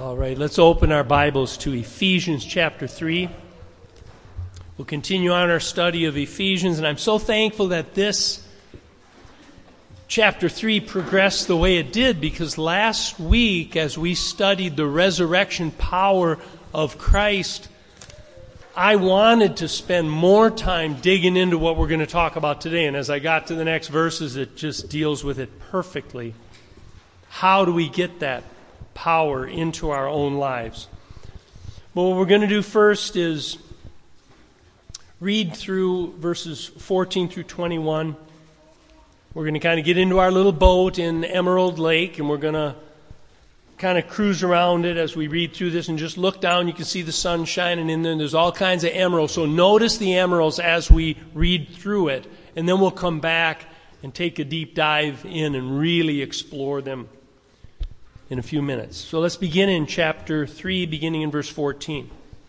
All right, let's open our Bibles to Ephesians chapter 3. We'll continue on our study of Ephesians, and I'm so thankful that this chapter 3 progressed the way it did, because last week, as we studied the resurrection power of Christ, I wanted to spend more time digging into what we're going to talk about today. And as I got to the next verses, it just deals with it perfectly. How do we get that power into our own lives? Well, what we're going to do first is read through verses 14 through 21. We're going to kind of get into our little boat in Emerald Lake, and we're going to kind of cruise around it as we read through this, and just look down. You can see the sun shining in there, and there's all kinds of emeralds. So notice the emeralds as we read through it, and then we'll come back and take a deep dive in and really explore them in a few minutes. So let's begin in chapter 3, beginning in verse 14.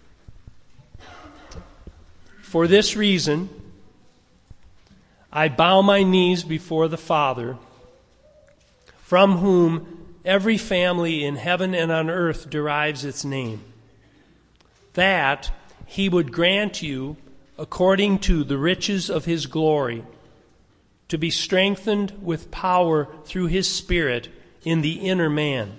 For this reason, I bow my knees before the Father, from whom every family in heaven and on earth derives its name, that he would grant you, according to the riches of his glory, to be strengthened with power through his Spirit in the inner man,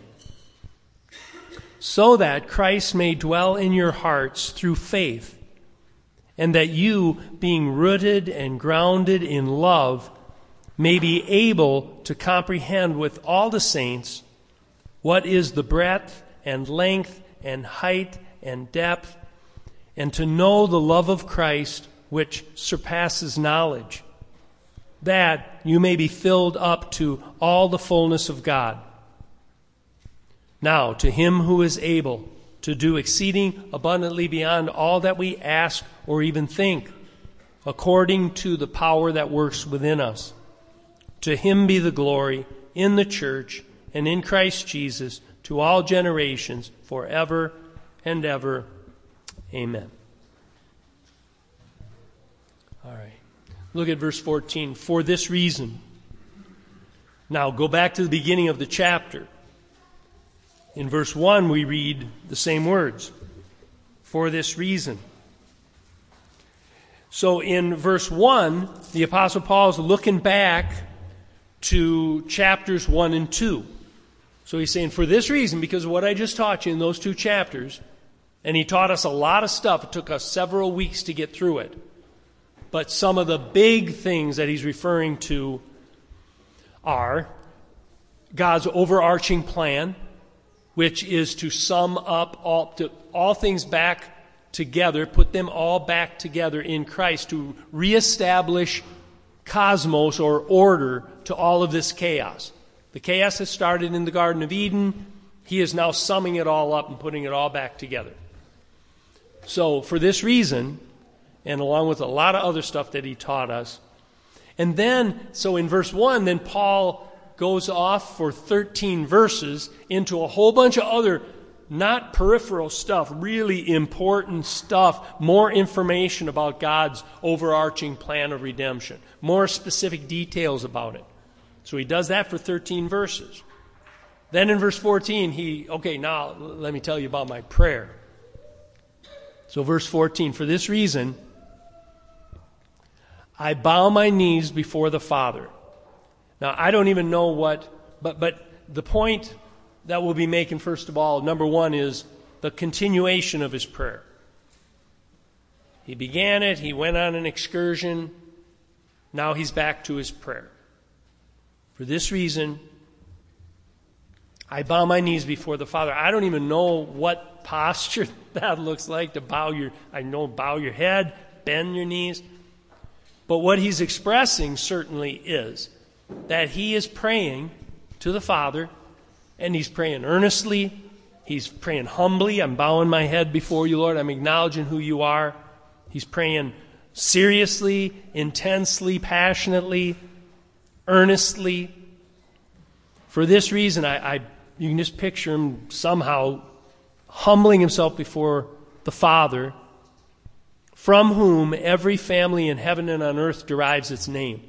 so that Christ may dwell in your hearts through faith, and that you, being rooted and grounded in love, may be able to comprehend with all the saints what is the breadth and length and height and depth, and to know the love of Christ, which surpasses knowledge, that you may be filled up to all the fullness of God. Now, to him who is able to do exceeding abundantly beyond all that we ask or even think, according to the power that works within us, to him be the glory in the church and in Christ Jesus to all generations, forever and ever. Amen. All right. Look at verse 14. For this reason. Now go back to the beginning of the chapter. In verse 1 we read the same words. For this reason. So in verse 1, the Apostle Paul is looking back to chapters 1 and 2. So he's saying, for this reason, because of what I just taught you in those two chapters, and he taught us a lot of stuff. It took us several weeks to get through it. But some of the big things that he's referring to are God's overarching plan, which is to sum up all things back together, put them all back together in Christ, to reestablish cosmos or order to all of this chaos. The chaos that started in the Garden of Eden, he is now summing it all up and putting it all back together. So for this reason, and along with a lot of other stuff that he taught us, and then, so in verse 1, then Paul goes off for 13 verses into a whole bunch of other, not peripheral stuff, really important stuff, more information about God's overarching plan of redemption, more specific details about it. So he does that for 13 verses. Then in verse 14, now let me tell you about my prayer. So verse 14, for this reason, I bow my knees before the Father. Now, I don't even know but the point that we'll be making, first of all, number one, is the continuation of his prayer. He began it, he went on an excursion, now he's back to his prayer. For this reason, I bow my knees before the Father. I don't even know what posture that looks like, to bow your head, bend your knees. But what he's expressing certainly is that he is praying to the Father, and he's praying earnestly, he's praying humbly. I'm bowing my head before you, Lord. I'm acknowledging who you are. He's praying seriously, intensely, passionately, earnestly. For this reason, you can just picture him somehow humbling himself before the Father, from whom every family in heaven and on earth derives its name.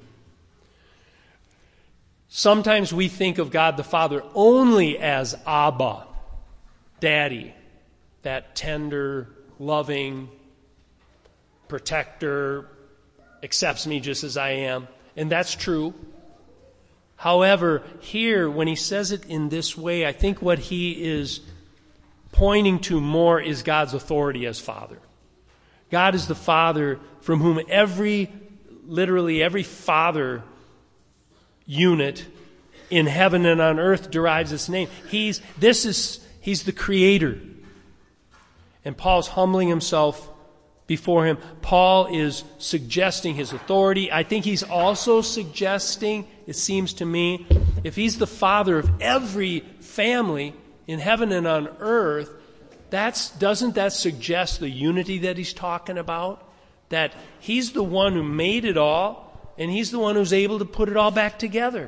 Sometimes we think of God the Father only as Abba, daddy, that tender, loving protector, accepts me just as I am. And that's true. However, here, when he says it in this way, I think what he is pointing to more is God's authority as Father. God is the Father from whom literally every father unit in heaven and on earth derives its name. He's the Creator. And Paul's humbling himself before him. Paul is suggesting his authority. I think he's also suggesting, it seems to me, if he's the Father of every family in heaven and on earth, doesn't that suggest the unity that he's talking about? That he's the one who made it all, and he's the one who's able to put it all back together.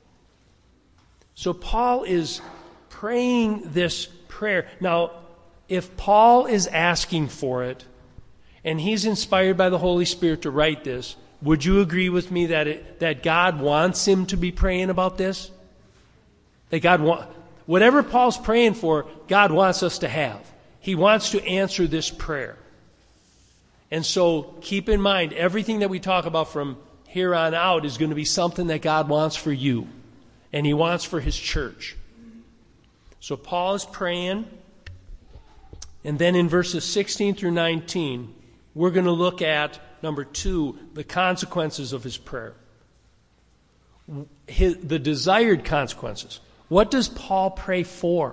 So Paul is praying this prayer. Now, if Paul is asking for it, and he's inspired by the Holy Spirit to write this, would you agree with me that God wants him to be praying about this? That whatever Paul's praying for, God wants us to have. He wants to answer this prayer. And so keep in mind, everything that we talk about from here on out is going to be something that God wants for you. And he wants for his church. So Paul is praying. And then in verses 16 through 19, we're going to look at, number 2, the consequences of his prayer. The desired consequences. What does Paul pray for?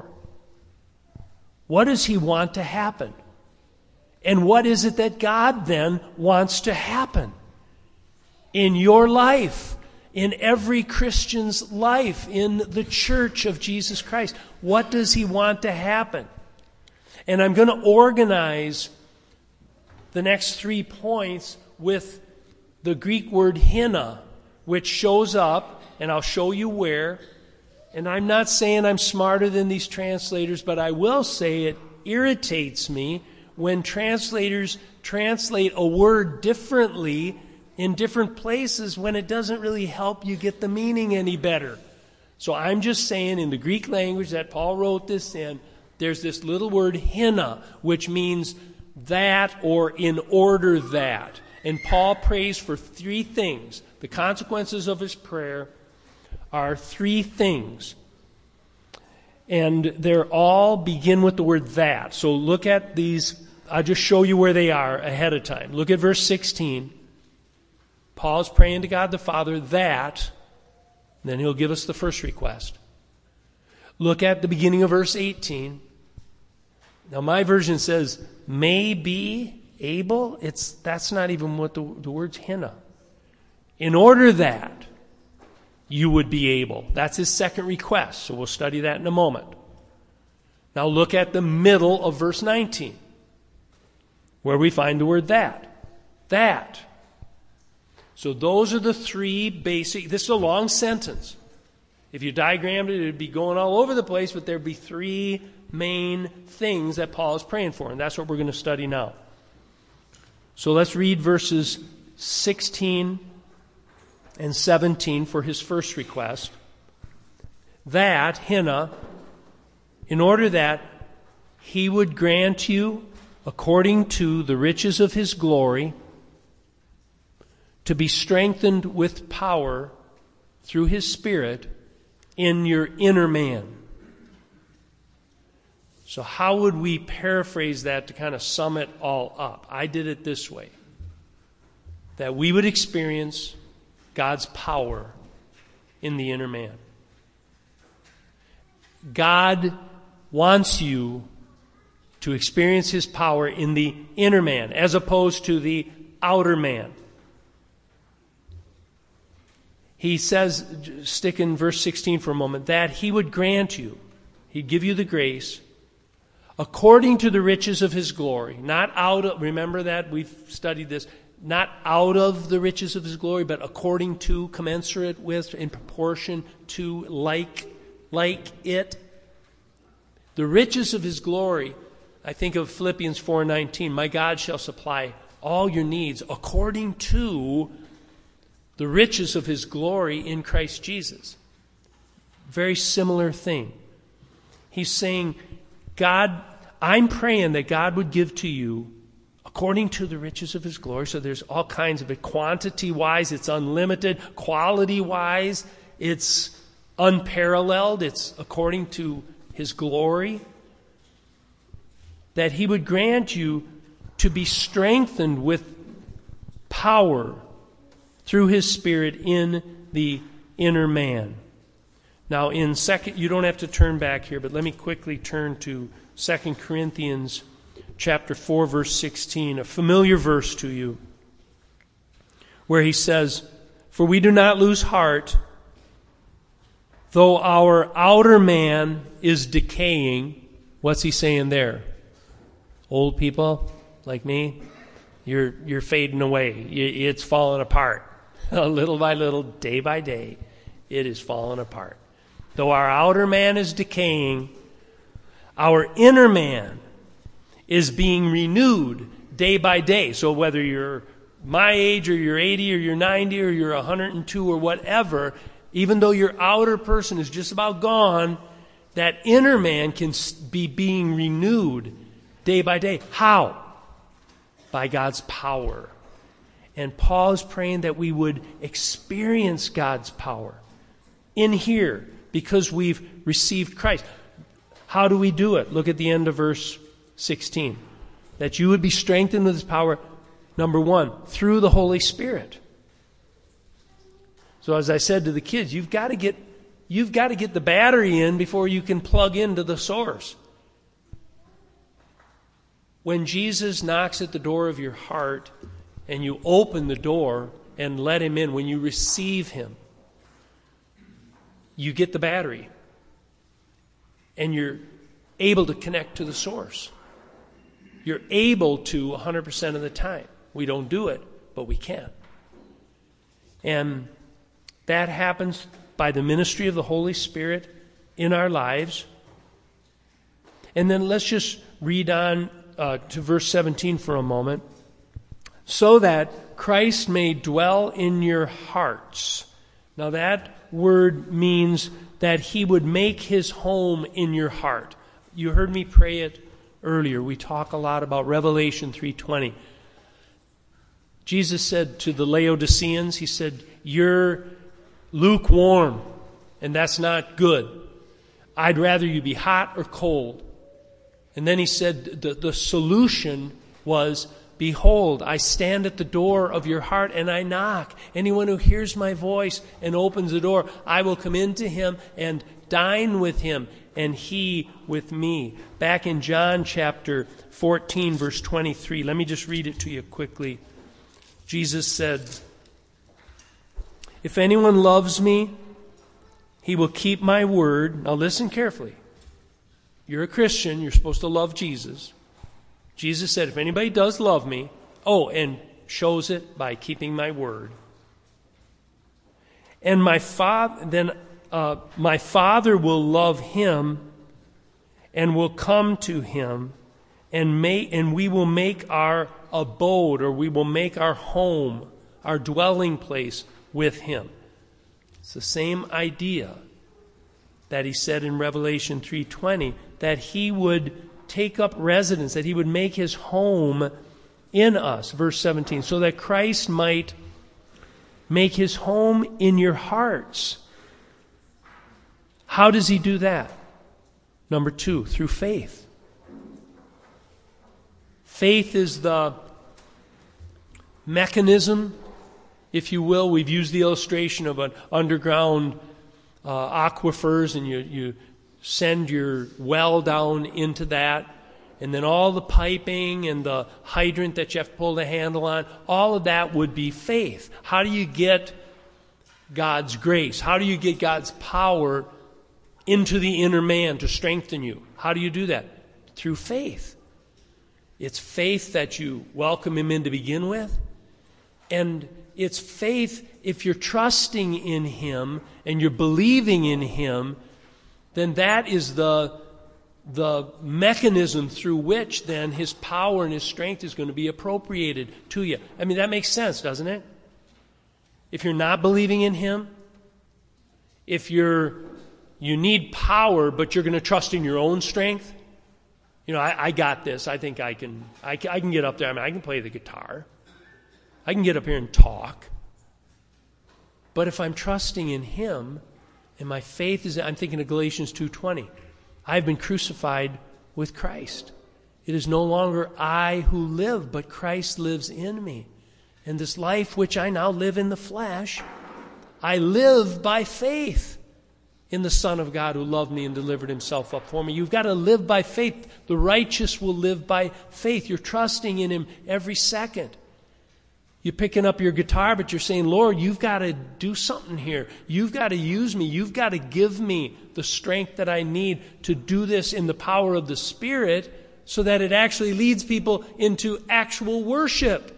What does he want to happen? And what is it that God then wants to happen in your life, in every Christian's life, in the church of Jesus Christ? What does he want to happen? And I'm going to organize the next 3 points with the Greek word hina, which shows up, and I'll show you where. And I'm not saying I'm smarter than these translators, but I will say it irritates me when translators translate a word differently in different places when it doesn't really help you get the meaning any better. So I'm just saying in the Greek language that Paul wrote this in, there's this little word hina, which means that or in order that. And Paul prays for 3 things. The consequences of his prayer are 3 things. And they're all begin with the word that. So look at these. I'll just show you where they are ahead of time. Look at verse 16. Paul's praying to God the Father that, then he'll give us the first request. Look at the beginning of verse 18. Now my version says, may be able. That's not even what the word's hina. In order that you would be able. That's his second request. So we'll study that in a moment. Now look at the middle of verse 19, where we find the word that. That. So those are the 3 basic. This is a long sentence. If you diagrammed it, it would be going all over the place, but there would be 3 main things that Paul is praying for, and that's what we're going to study now. So let's read verses 16 and 17 for his first request. That, hina, in order that he would grant you, according to the riches of his glory, to be strengthened with power through his Spirit in your inner man. So how would we paraphrase that to kind of sum it all up? I did it this way. That we would experience God's power in the inner man. God wants you to experience his power in the inner man as opposed to the outer man. He says, stick in verse 16 for a moment, that he would grant you, he'd give you the grace, according to the riches of his glory. Not out of, remember that, we've studied this, not out of the riches of his glory, but according to, commensurate with, in proportion to, like it. The riches of his glory, I think of Philippians 4:19, my God shall supply all your needs according to the riches of his glory in Christ Jesus. Very similar thing. He's saying, God, I'm praying that God would give to you according to the riches of his glory. So there's all kinds of it. Quantity-wise, it's unlimited. Quality-wise, it's unparalleled. It's according to his glory. That he would grant you to be strengthened with power through his Spirit in the inner man. Now, in second, you don't have to turn back here, but let me quickly turn to 2 Corinthians chapter 4, verse 16, a familiar verse to you, where he says, "For we do not lose heart, though our outer man is decaying." What's he saying there? Old people like me, you're fading away. It's falling apart. Little by little, day by day, it is falling apart. Though our outer man is decaying, our inner man is being renewed day by day. So whether you're my age or you're 80 or you're 90 or you're 102 or whatever, even though your outer person is just about gone, that inner man can be being renewed day by day. How? By God's power. And Paul is praying that we would experience God's power in here because we've received Christ. How do we do it? Look at the end of verse 16. That you would be strengthened with his power, number one, through the Holy Spirit. So as I said to the kids, you've got to get the battery in before you can plug into the source. When Jesus knocks at the door of your heart and you open the door and let him in, when you receive him, you get the battery. And you're able to connect to the source. You're able to 100% of the time. We don't do it, but we can. And that happens by the ministry of the Holy Spirit in our lives. And then let's just read on to verse 17 for a moment. So that Christ may dwell in your hearts. Now that word means that he would make his home in your heart. You heard me pray it earlier. We talk a lot about Revelation 3:20. Jesus said to the Laodiceans, he said, "You're lukewarm, and that's not good. I'd rather you be hot or cold." And then he said the solution was, "Behold, I stand at the door of your heart and I knock. Anyone who hears my voice and opens the door, I will come into him and dine with him, and he with me." Back in John chapter 14, verse 23, let me just read it to you quickly. Jesus said, "If anyone loves me, he will keep my word." Now listen carefully. You're a Christian, you're supposed to love Jesus. Jesus said, if anybody does love me, and shows it by keeping my word, and my Father will love him, and will come to him, and we will make our abode, or we will make our home, our dwelling place with him. It's the same idea that he said in Revelation 3:20, that he would take up residence, that he would make his home in us. Verse 17, so that Christ might make his home in your hearts. How does he do that? Number 2, through faith. Faith is the mechanism, if you will. We've used the illustration of an underground aquifers, and you send your well down into that, and then all the piping and the hydrant that you have to pull the handle on, all of that would be faith. How do you get God's grace? How do you get God's power into the inner man to strengthen you? How do you do that? Through faith. It's faith that you welcome him in to begin with, and it's faith if you're trusting in him and you're believing in him, then that is the mechanism through which then his power and his strength is going to be appropriated to you. I mean, that makes sense, doesn't it? If you're not believing in him, if you need power, but you're going to trust in your own strength, I got this. I think I can get up there. I can play the guitar. I can get up here and talk. But if I'm trusting in Him, and my faith is, I'm thinking of Galatians 2:20. I've been crucified with Christ. It is no longer I who live, but Christ lives in me. And this life which I now live in the flesh, I live by faith in the Son of God who loved me and delivered Himself up for me. You've got to live by faith. The righteous will live by faith. You're trusting in Him every second. You're picking up your guitar, but you're saying, Lord, you've got to do something here. You've got to use me. You've got to give me the strength that I need to do this in the power of the Spirit so that it actually leads people into actual worship.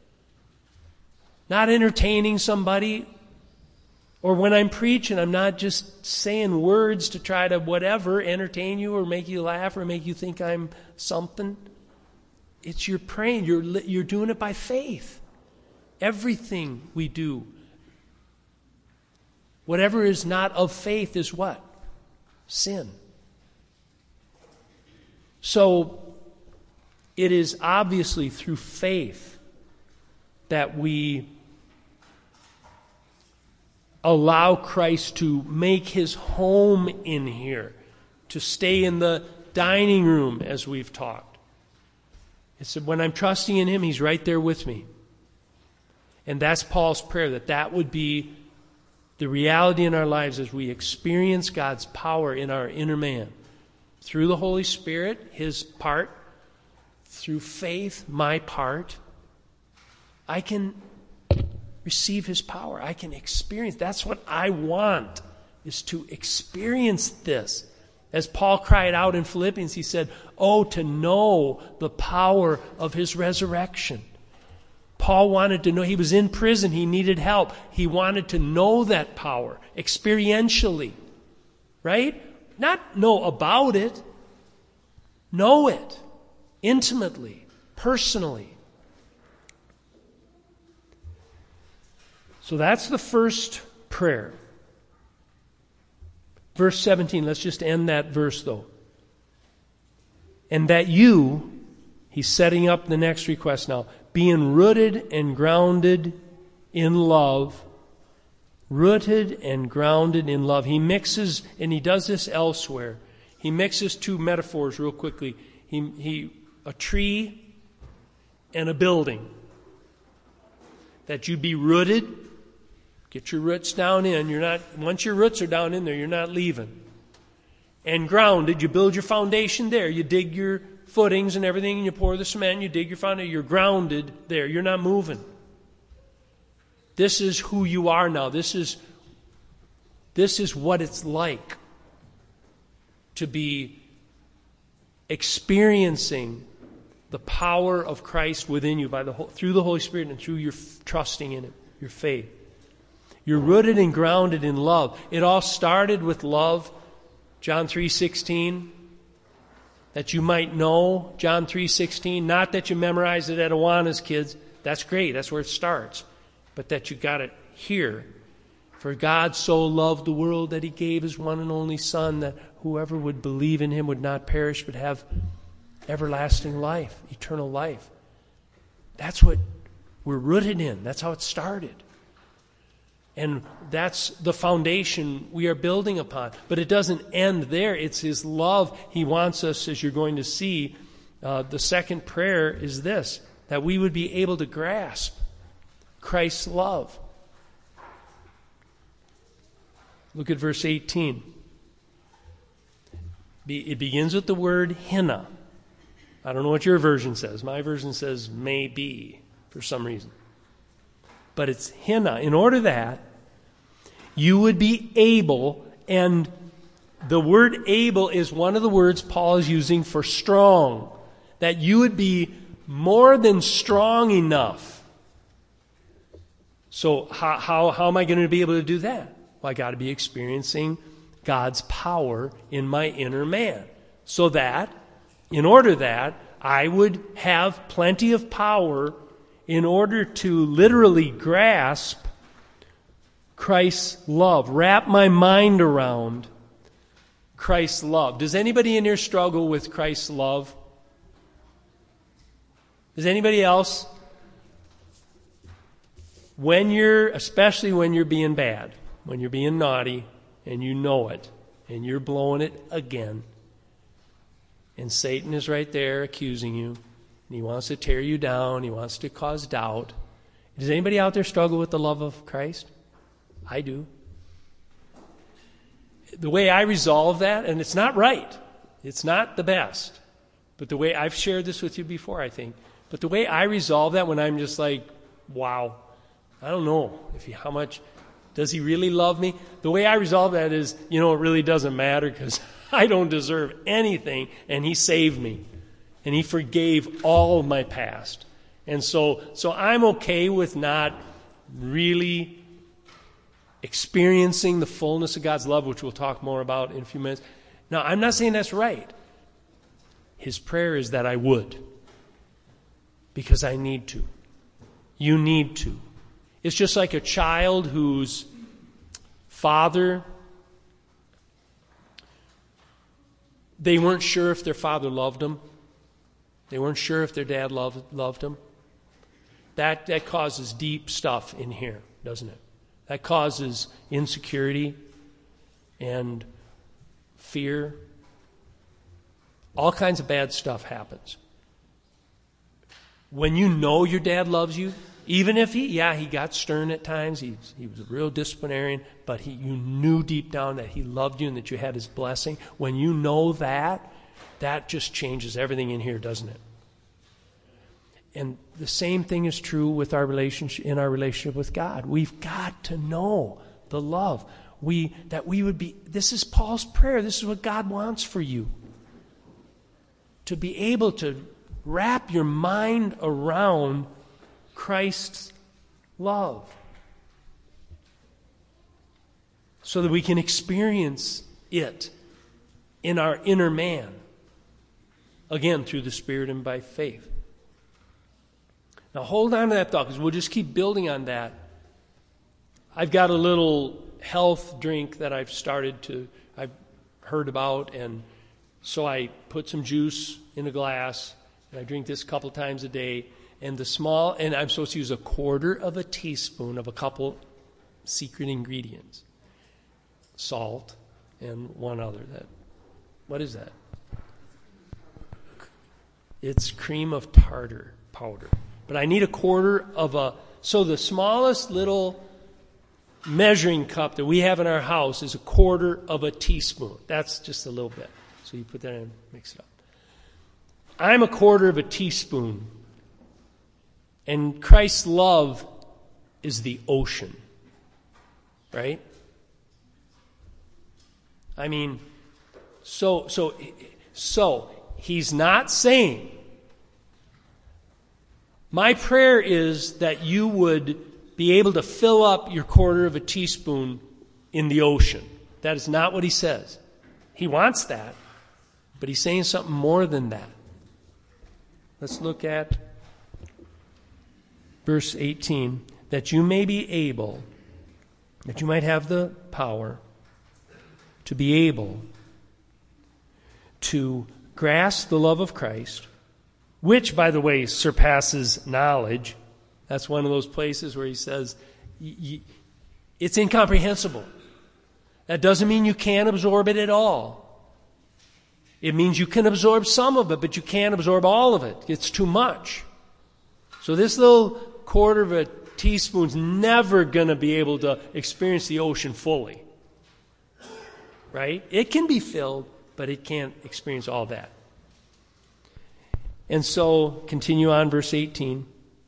Not entertaining somebody. Or when I'm preaching, I'm not just saying words to try to whatever, entertain you or make you laugh or make you think I'm something. It's you're praying. You're doing it by faith. Everything we do, whatever is not of faith is what? Sin. So it is obviously through faith that we allow Christ to make His home in here, to stay in the dining room as we've talked. It's when I'm trusting in Him, He's right there with me. And that's Paul's prayer, that would be the reality in our lives as we experience God's power in our inner man. Through the Holy Spirit, His part. Through faith, my part. I can receive His power. I can experience. That's what I want, is to experience this. As Paul cried out in Philippians, he said, oh, to know the power of His resurrection. Paul wanted to know. He was in prison. He needed help. He wanted to know that power experientially. Right? Not know about it. Know it intimately, personally. So that's the first prayer. Verse 17, let's just end that verse though. And that you, he's setting up the next request now, being rooted and grounded in love. Rooted and grounded in love. He mixes, and he does this elsewhere. He mixes two metaphors real quickly. A tree and a building. That you be rooted. Get your roots down in. Once your roots are down in there, you're not leaving. And grounded, you build your foundation there. You dig your footings and everything, and you pour the cement, you dig your foundation. You're grounded there. You're not moving. This is who you are now. This is what it's like to be experiencing the power of Christ within you through the Holy Spirit and through your trusting in Him, your faith. You're rooted and grounded in love. It all started with love. John 3:16. That you might know, John 3:16. Not that you memorized it at Awana's, kids. That's great. That's where it starts. But that you got it here. For God so loved the world that He gave His one and only Son, that whoever would believe in Him would not perish but have everlasting life, eternal life. That's what we're rooted in. That's how it started. And that's the foundation we are building upon. But it doesn't end there. It's His love. He wants us, as you're going to see, the second prayer is this, that we would be able to grasp Christ's love. Look at verse 18. It begins with the word hina. I don't know what your version says. My version says maybe for some reason. But it's hina. In order that you would be able, and the word able is one of the words Paul is using for strong. That you would be more than strong enough. So how am I going to be able to do that? Well, I got to be experiencing God's power in my inner man. So that, in order that, I would have plenty of power in order to literally grasp Christ's love, wrap my mind around Christ's love. Does anybody in here struggle with Christ's love? Does anybody else? Especially when you're being bad, when you're being naughty, and you know it, and you're blowing it again, and Satan is right there accusing you, and he wants to tear you down, he wants to cause doubt. Does anybody out there struggle with the love of Christ? I do. The way I resolve that, and it's not right, it's not the best, but the way I've shared this with you before, I think, but the way I resolve that when I'm just like, wow, I don't know how much, does he really love me? The way I resolve that is, it really doesn't matter because I don't deserve anything, and he saved me, and he forgave all of my past. And so I'm okay with not really experiencing the fullness of God's love, which we'll talk more about in a few minutes. Now, I'm not saying that's right. His prayer is that I would, because I need to. You need to. It's just like a child whose father, they weren't sure if their father loved them. They weren't sure if their dad loved them. That causes deep stuff in here, doesn't it? That causes insecurity and fear. All kinds of bad stuff happens. When you know your dad loves you, even if he got stern at times, he was a real disciplinarian, but you knew deep down that he loved you and that you had his blessing. When you know that just changes everything in here, doesn't it? And the same thing is true with our relationship with God. We've got to know the love. This is Paul's prayer. This is what God wants for you. To be able to wrap your mind around Christ's love, so that we can experience it in our inner man, again, through the Spirit and by faith. Now hold on to that thought, because we'll just keep building on that. I've got a little health drink that I've heard about, and so I put some juice in a glass, and I drink this a couple times a day. And I'm supposed to use 1/4 of a teaspoon of a couple secret ingredients. Salt and one other. What is that? It's cream of tartar powder. But I need 1/4 so the smallest little measuring cup that we have in our house is 1/4 of a teaspoon. That's just a little bit. So you put that in, mix it up. I'm 1/4 of a teaspoon. And Christ's love is the ocean, right? I mean, so he's not saying, my prayer is that you would be able to fill up your 1/4 of a teaspoon in the ocean. That is not what he says. He wants that, but he's saying something more than that. Let's look at Verse 18, that you may be able, that you might have the power to be able to grasp the love of Christ, which, by the way, surpasses knowledge. That's one of those places where he says it's incomprehensible. That doesn't mean you can't absorb it at all. It means you can absorb some of it, but you can't absorb all of it. It's too much. So this little 1/4 of a teaspoon's never going to be able to experience the ocean fully. Right? It can be filled, but it can't experience all that. And so, continue on, verse 18.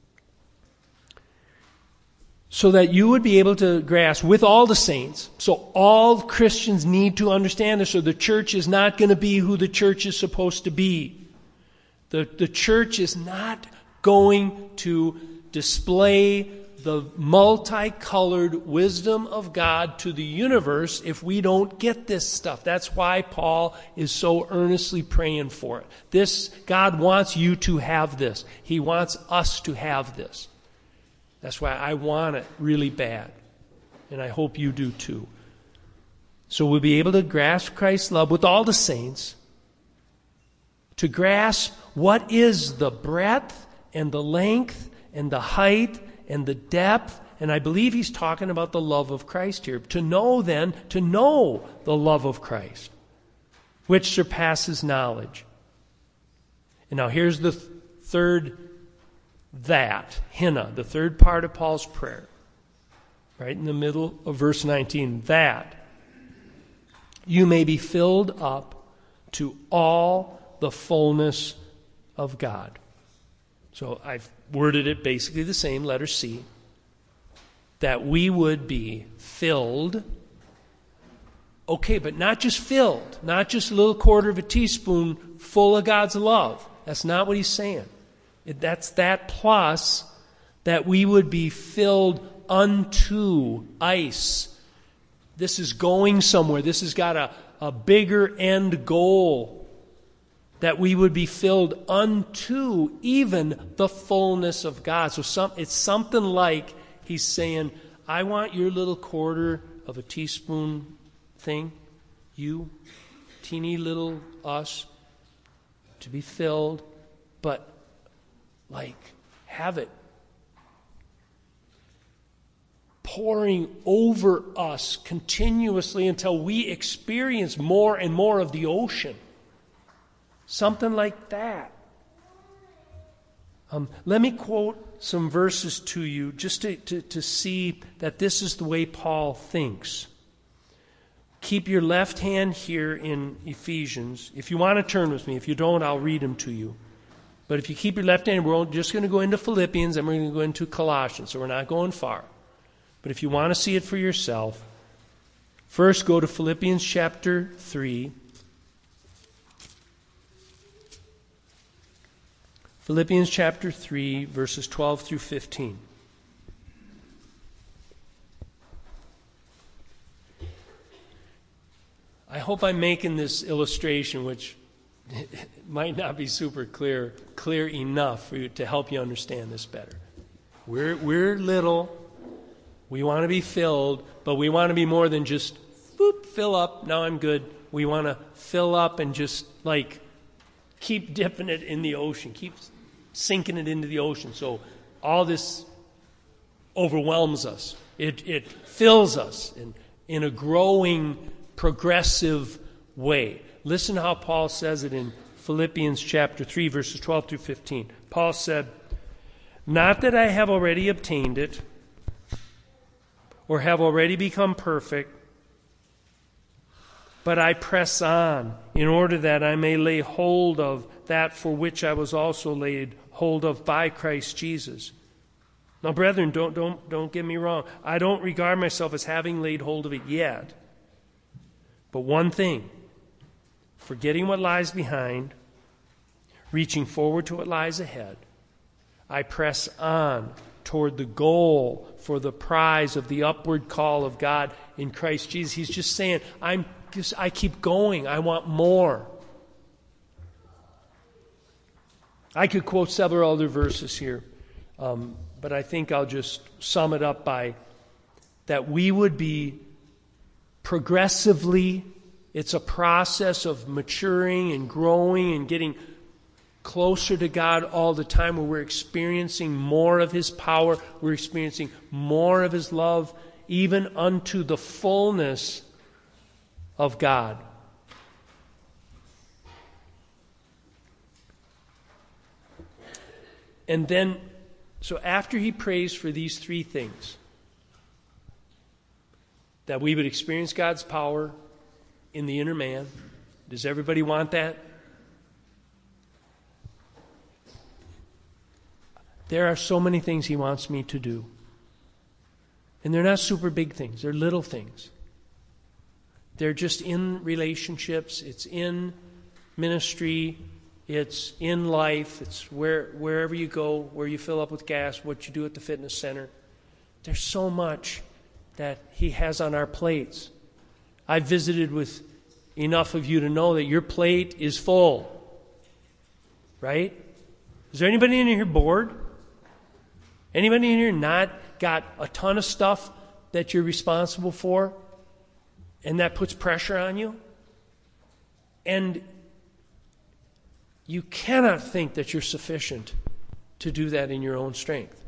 So that you would be able to grasp with all the saints. So all Christians need to understand this, or the church is not going to be who the church is supposed to be. The church is not going to display the multicolored wisdom of God to the universe if we don't get this stuff. That's why Paul is so earnestly praying for it. God wants you to have this. He wants us to have this. That's why I want it really bad. And I hope you do too. So we'll be able to grasp Christ's love with all the saints, to grasp what is the breadth and the length and the height and the depth. And I believe he's talking about the love of Christ here. To know then, to know the love of Christ, which surpasses knowledge. And now here's the third hina, the third part of Paul's prayer. Right in the middle of verse 19, that you may be filled up to all the fullness of God. So I've worded it basically the same, letter C. That we would be filled. Okay, but not just filled, not just a little quarter of a teaspoon full of God's love. That's not what he's saying. That's that plus that we would be filled unto ice. This is going somewhere. This has got a bigger end goal. That we would be filled unto even the fullness of God. So it's something like he's saying, I want your little quarter of a teaspoon thing, you, teeny little us, to be filled, but have it pouring over us continuously until we experience more and more of the ocean. Something like that. Let me quote some verses to you just to see that this is the way Paul thinks. Keep your left hand here in Ephesians. If you want to turn with me, if you don't, I'll read them to you. But if you keep your left hand, we're just going to go into Philippians and we're going to go into Colossians, so we're not going far. But if you want to see it for yourself, first go to Philippians chapter 3. Philippians chapter 3, verses 12 through 15. I hope I'm making this illustration, which might not be super clear enough for you to help you understand this better. We're little. We want to be filled, but we want to be more than just fill up. Now I'm good. We want to fill up and just keep dipping it in the ocean, keep sinking it into the ocean. So all this overwhelms us. It fills us in a growing, progressive way. Listen to how Paul says it in Philippians chapter 3, verses 12 through 15. Paul said, not that I have already obtained it or have already become perfect, but I press on in order that I may lay hold of that for which I was also laid hold of by Christ Jesus. Now, brethren, don't get me wrong. I don't regard myself as having laid hold of it yet. But one thing, forgetting what lies behind, reaching forward to what lies ahead, I press on toward the goal for the prize of the upward call of God in Christ Jesus. He's just saying, I keep going. I want more. I could quote several other verses here, but I think I'll just sum it up by that we would be progressively, it's a process of maturing and growing and getting closer to God all the time, where we're experiencing more of His power, we're experiencing more of His love, even unto the fullness of God. And then, so after he prays for these three things, that we would experience God's power in the inner man. Does everybody want that? There are so many things he wants me to do. And they're not super big things. They're little things. They're just in relationships. It's in ministry. It's in life. It's wherever you go, where you fill up with gas, what you do at the fitness center. There's so much that he has on our plates. I've visited with enough of you to know that your plate is full. Right? Is there anybody in here bored? Anybody in here not got a ton of stuff that you're responsible for? And that puts pressure on you. And you cannot think that you're sufficient to do that in your own strength.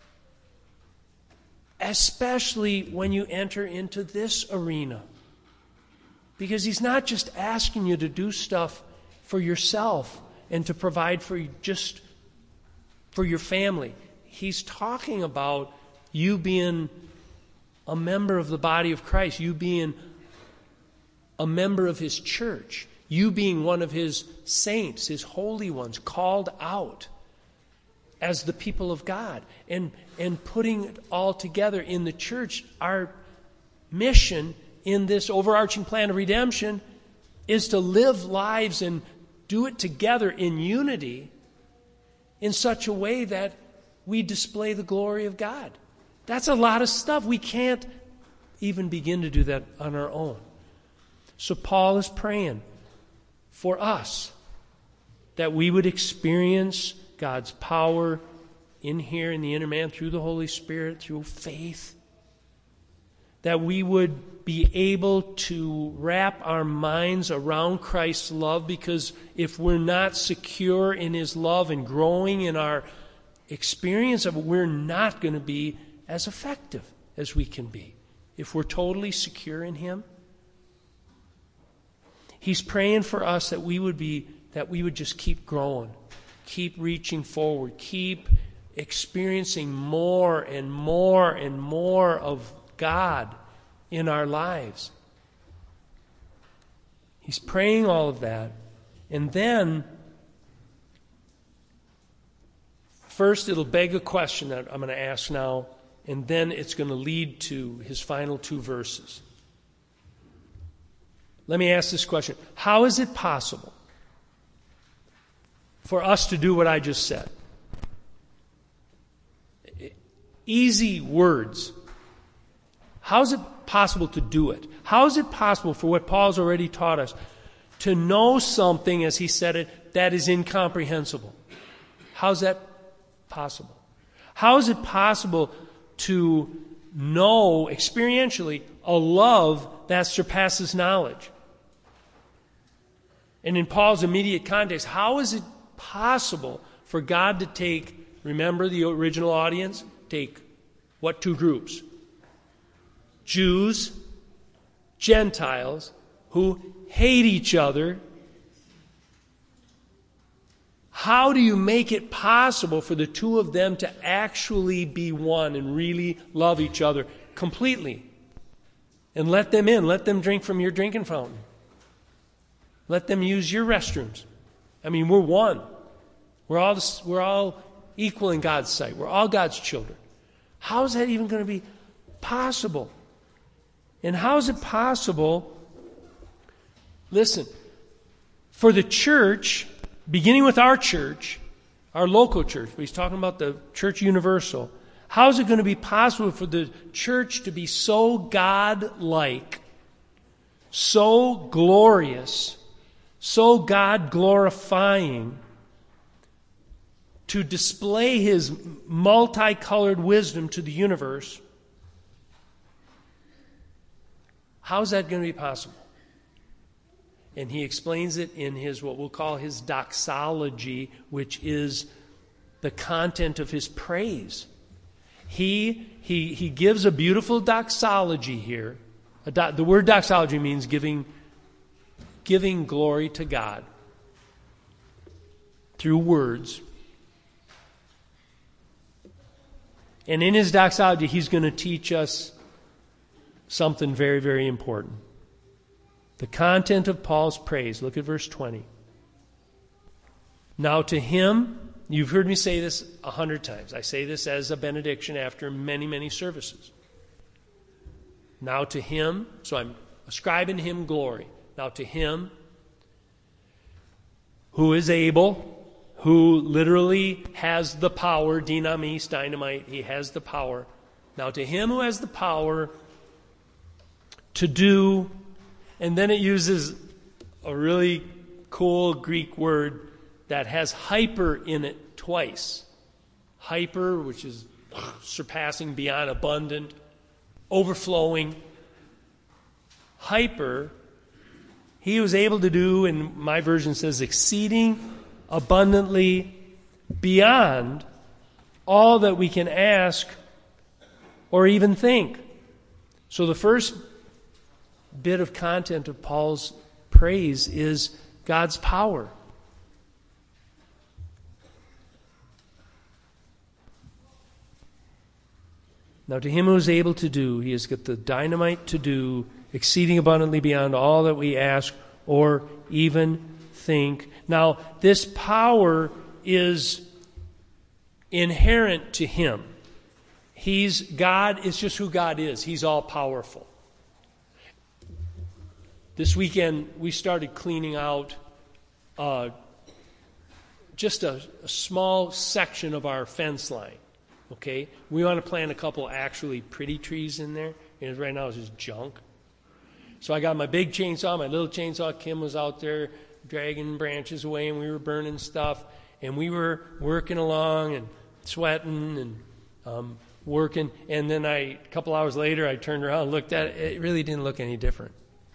Especially when you enter into this arena. Because he's not just asking you to do stuff for yourself and to provide for just for your family. He's talking about you being a member of the body of Christ, you being a member of his church, you being one of his saints, his holy ones, called out as the people of God, and putting it all together in the church. Our mission in this overarching plan of redemption is to live lives and do it together in unity in such a way that we display the glory of God. That's a lot of stuff. We can't even begin to do that on our own. So Paul is praying for us that we would experience God's power in here in the inner man through the Holy Spirit, through faith. That we would be able to wrap our minds around Christ's love, because if we're not secure in his love and growing in our experience of it, we're not going to be as effective as we can be if we're totally secure in him. He's praying for us that we would just keep growing, keep reaching forward, keep experiencing more and more and more of God in our lives. He's praying all of that. And then, first it'll beg a question that I'm going to ask now, and then it's going to lead to his final two verses. Let me ask this question. How is it possible for us to do what I just said? Easy words. How is it possible to do it? How is it possible for what Paul's already taught us to know something, as he said it, that is incomprehensible? How is that possible? How is it possible to know experientially a love that surpasses knowledge? And in Paul's immediate context, how is it possible for God to take, remember the original audience, take what two groups? Jews, Gentiles, who hate each other. How do you make it possible for the two of them to actually be one and really love each other completely? And let them in. Let them drink from your drinking fountain. Let them use your restrooms. I mean, we're one. We're all equal in God's sight. We're all God's children. How is that even going to be possible? And how is it possible, listen, for the church, beginning with our church, our local church, but he's talking about the church universal, how is it going to be possible for the church to be so God-like, so glorious, so God-glorifying, to display his multicolored wisdom to the universe? How is that going to be possible? And he explains it in his, what we'll call his doxology, which is the content of his praise. He gives a beautiful doxology here. The word doxology means giving glory to God through words. And in his doxology, he's going to teach us something very, very important. The content of Paul's praise. Look at verse 20. Now to him, you've heard me say this 100 times. I say this as a benediction after many, many services. Now to him, so I'm ascribing him glory. Now to him who is able, who literally has the power, dynamis, dynamite, he has the power. Now to him who has the power to do, and then it uses a really cool Greek word that has hyper in it twice. Hyper, which is surpassing, beyond, abundant, overflowing. hyper, he was able to do, and my version says exceeding abundantly beyond all that we can ask or even think. So the first bit of content of Paul's praise is God's power. Now to him who is able to do, he has got the dynamite to do, exceeding abundantly beyond all that we ask or even think. Now, this power is inherent to him. God is just who God is. He's all powerful. This weekend, we started cleaning out just a small section of our fence line. Okay? We want to plant a couple actually pretty trees in there. And right now it's just junk. So I got my big chainsaw, my little chainsaw. Kim was out there dragging branches away, and we were burning stuff. And we were working along and sweating and working. And then a couple hours later, I turned around and looked at it. It really didn't look any different.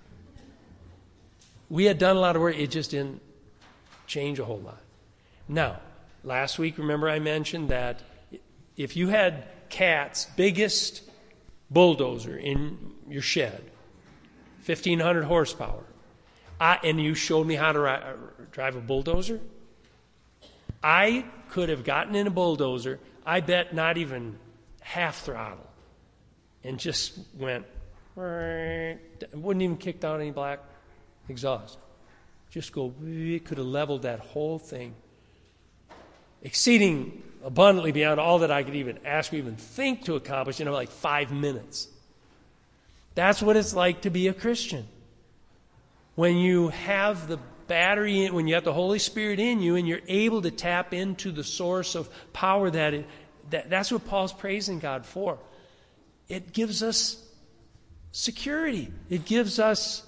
We had done a lot of work. It just didn't change a whole lot. Now, last week, remember I mentioned that if you had Cat's biggest bulldozer in your shed, 1,500 horsepower, and you showed me how to drive a bulldozer, I could have gotten in a bulldozer, I bet not even half throttle, and just went, wouldn't even kick down any black exhaust. Just go, it could have leveled that whole thing. Exceeding abundantly beyond all that I could even ask or even think to accomplish in like 5 minutes. That's what it's like to be a Christian. When you have the battery, when you have the Holy Spirit in you and you're able to tap into the source of power that's what Paul's praising God for. It gives us security. It gives us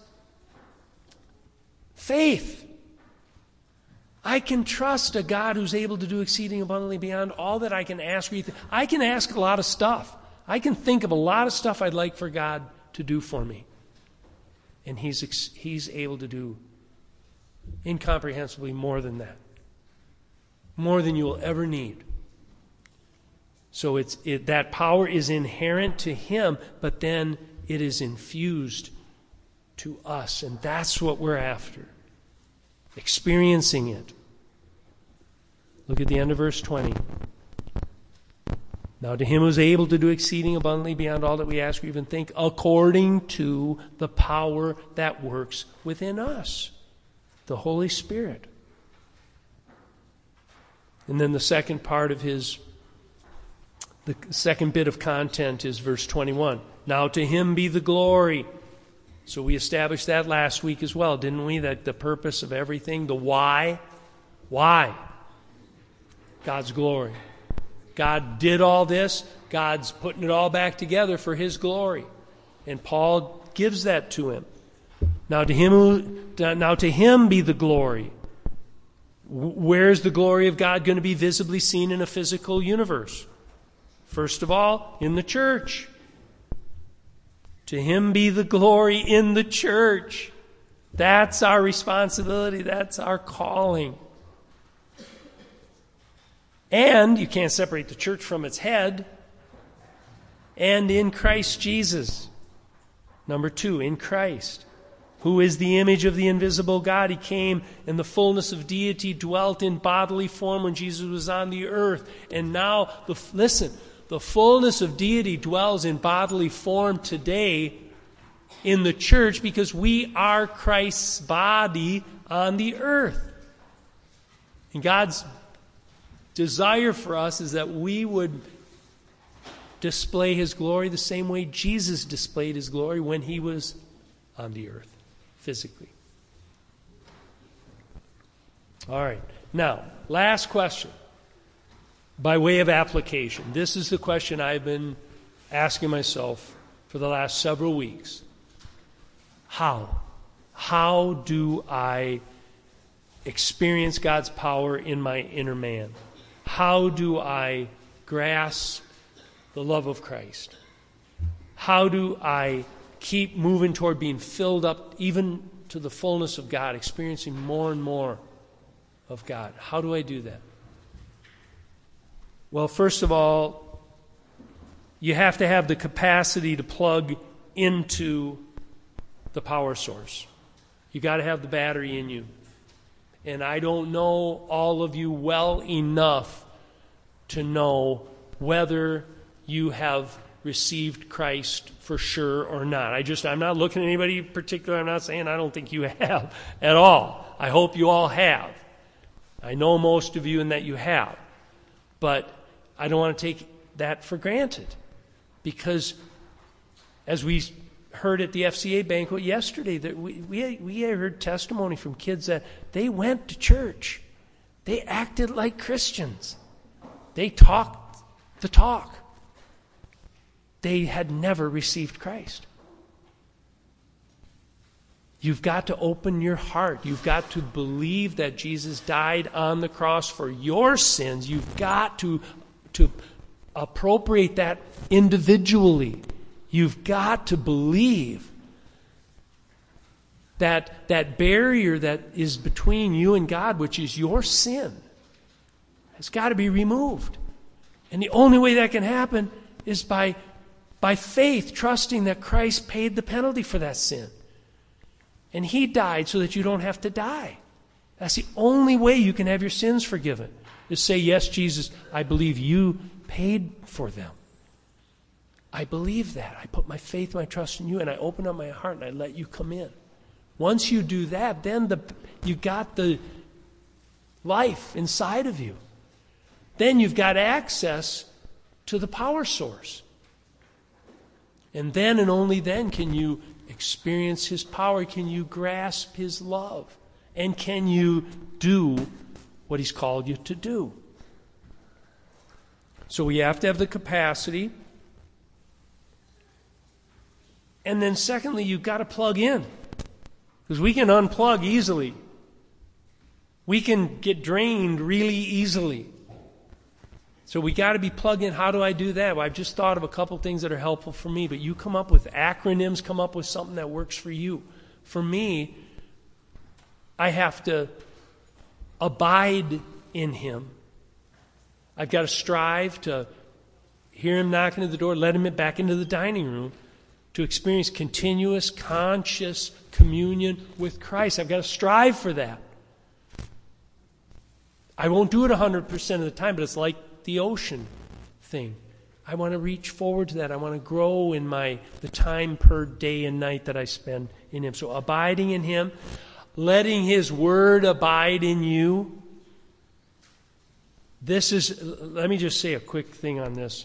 faith. I can trust a God who's able to do exceeding abundantly beyond all that I can ask or even think. I can ask a lot of stuff. I can think of a lot of stuff I'd like for God to do for me. And He's able to do incomprehensibly more than that. More than you will ever need. So that power is inherent to Him, but then it is infused to us. And that's what we're after. Experiencing it. Look at the end of verse 20. Now to him who is able to do exceeding abundantly beyond all that we ask or even think, according to the power that works within us, the Holy Spirit. And then the second part of the second bit of content is verse 21. Now to him be the glory. So we established that last week as well, didn't we? That the purpose of everything, the why. Why? God's glory. God did all this. God's putting it all back together for His glory. And Paul gives that to him. Now to him be the glory. Where's the glory of God going to be visibly seen in a physical universe? First of all, in the church. To him be the glory in the church. That's our responsibility. That's our calling. And you can't separate the church from its head. And in Christ Jesus. Number 2, in Christ, who is the image of the invisible God. He came and the fullness of deity dwelt in bodily form when Jesus was on the earth. And now, the fullness of deity dwells in bodily form today in the church because we are Christ's body on the earth. And God's desire for us is that we would display His glory the same way Jesus displayed His glory when He was on the earth, physically. All right. Now, last question. By way of application, this is the question I've been asking myself for the last several weeks. How? How do I experience God's power in my inner man? How do I grasp the love of Christ? How do I keep moving toward being filled up even to the fullness of God, experiencing more and more of God. How do I do that? Well, first of all, you have to have the capacity to plug into the power source. You got to have the battery in you. And I don't know all of you well enough to know whether you have received Christ for sure or not. I'm not looking at anybody in particular. I'm not saying I don't think you have at all. I hope you all have. I know most of you and that you have. But I don't want to take that for granted. Because as we heard at the FCA banquet yesterday, that we heard testimony from kids that they went to church. They acted like Christians. They talked the talk. They had never received Christ. You've got to open your heart. You've got to believe that Jesus died on the cross for your sins. You've got to appropriate that individually. You've got to believe that that barrier that is between you and God, which is your sin, has got to be removed. And the only way that can happen is by faith, trusting that Christ paid the penalty for that sin. And He died so that you don't have to die. That's the only way you can have your sins forgiven, is say, yes, Jesus, I believe you paid for them. I believe that. I put my faith, my trust in you, and I open up my heart and I let you come in. Once you do that, then you got the life inside of you. Then you've got access to the power source. And then and only then can you experience His power, can you grasp His love, and can you do what He's called you to do. So we have to have the capacity. And then secondly, you've got to plug in. Because we can unplug easily. We can get drained really easily. So we got to be plugged in. How do I do that? Well, I've just thought of a couple things that are helpful for me. But you come up with acronyms, come up with something that works for you. For me, I have to abide in Him. I've got to strive to hear Him knocking at the door, let Him back into the dining room, to experience continuous, conscious communion with Christ. I've got to strive for that. I won't do it 100% of the time, but it's like the ocean thing. I want to reach forward to that. I want to grow in the time per day and night that I spend in Him. So abiding in Him, letting His Word abide in you. Let me just say a quick thing on this.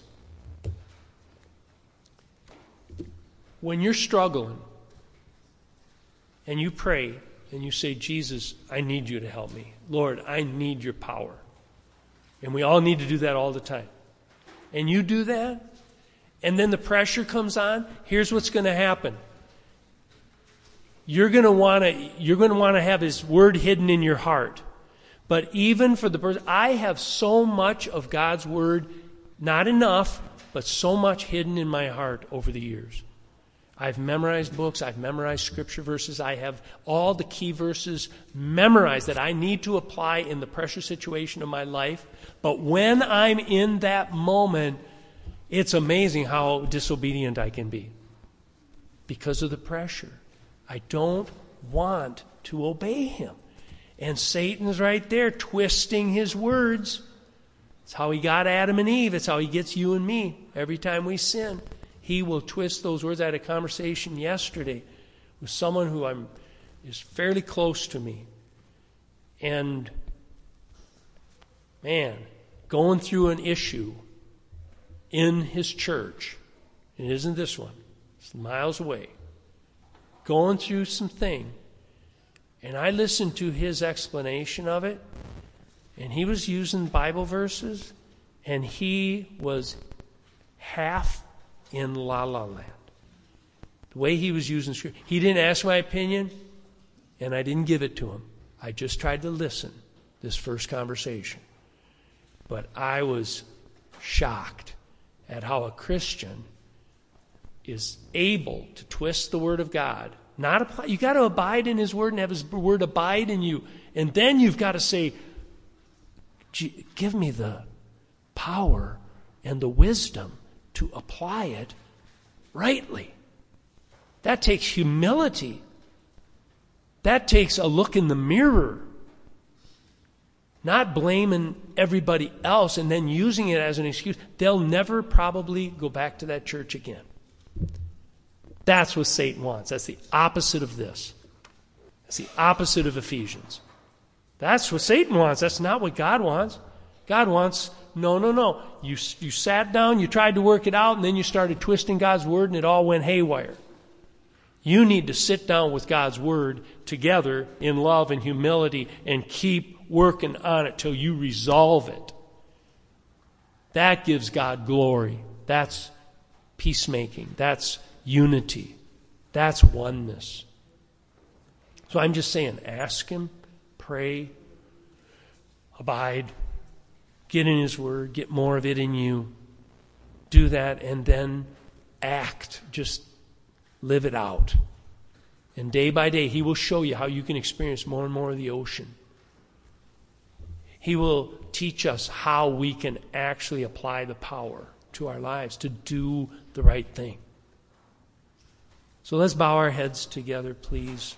When you're struggling and you pray and you say, Jesus, I need you to help me. Lord, I need your power. And we all need to do that all the time. And you do that, and then the pressure comes on, here's what's going to happen. You're going to want to have His Word hidden in your heart. But even for the person, I have so much of God's Word, not enough, but so much hidden in my heart over the years. I've memorized books, I've memorized scripture verses, I have all the key verses memorized that I need to apply in the pressure situation of my life. But when I'm in that moment, it's amazing how disobedient I can be because of the pressure. I don't want to obey Him. And Satan's right there twisting his words. It's how he got Adam and Eve. It's how he gets you and me every time we sin. He will twist those words. I had a conversation yesterday with someone who is fairly close to me. And, man, going through an issue in his church. It isn't this one. It's miles away. Going through some thing. And I listened to his explanation of it. And he was using Bible verses. And he was half in La La Land. The way he was using scripture. He didn't ask my opinion, and I didn't give it to him. I just tried to listen this first conversation. But I was shocked at how a Christian is able to twist the Word of God, not apply. You got to abide in His Word and have His Word abide in you. And then you've got to say, give me the power and the wisdom to apply it rightly. That takes humility. That takes a look in the mirror. Not blaming everybody else and then using it as an excuse. They'll never probably go back to that church again. That's what Satan wants. That's the opposite of this. That's the opposite of Ephesians. That's what Satan wants. That's not what God wants. God wants, no. You sat down, you tried to work it out, and then you started twisting God's Word, and it all went haywire. You need to sit down with God's Word together in love and humility and keep working on it till you resolve it. That gives God glory. That's peacemaking. That's unity. That's oneness. So I'm just saying, ask Him, pray, abide, get in His Word, get more of it in you. Do that and then act. Just live it out. And day by day, He will show you how you can experience more and more of the ocean. He will teach us how we can actually apply the power to our lives to do the right thing. So let's bow our heads together, please.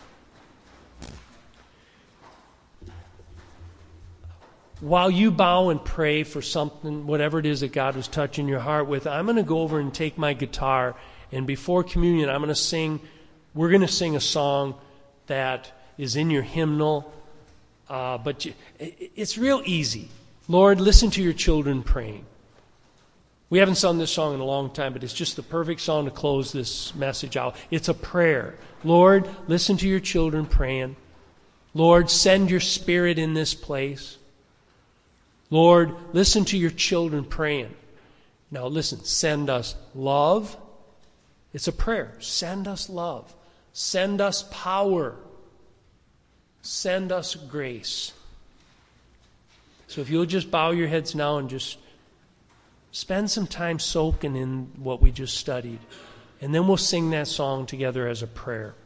While you bow and pray for something, whatever it is that God was touching your heart with, I'm going to go over and take my guitar, and before communion, we're going to sing a song that is in your hymnal, but it's real easy. Lord, listen to your children praying. We haven't sung this song in a long time, but it's just the perfect song to close this message out. It's a prayer. Lord, listen to your children praying. Lord, send your Spirit in this place. Lord, listen to your children praying. Now listen, send us love. It's a prayer. Send us love. Send us power. Send us grace. So if you'll just bow your heads now and just spend some time soaking in what we just studied. And then we'll sing that song together as a prayer.